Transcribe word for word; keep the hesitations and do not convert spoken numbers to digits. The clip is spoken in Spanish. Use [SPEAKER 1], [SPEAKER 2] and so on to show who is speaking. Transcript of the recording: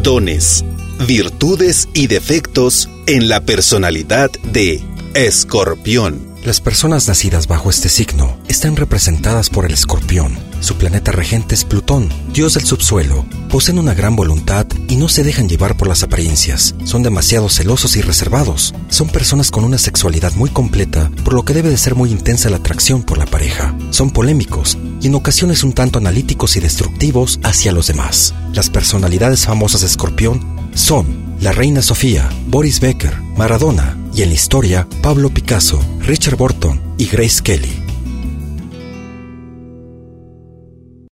[SPEAKER 1] dones, virtudes y defectos en la personalidad de Escorpión.
[SPEAKER 2] Las personas nacidas bajo este signo están representadas por el escorpión. Su planeta regente es Plutón, dios del subsuelo. Poseen una gran voluntad y no se dejan llevar por las apariencias. Son demasiado celosos y reservados. Son personas con una sexualidad muy completa, por lo que debe de ser muy intensa la atracción por la pareja. Son polémicos y en ocasiones un tanto analíticos y destructivos hacia los demás. Las personalidades famosas de Escorpión son la reina Sofía, Boris Becker, Maradona y en la historia Pablo Picasso, Richard Burton y Grace Kelly.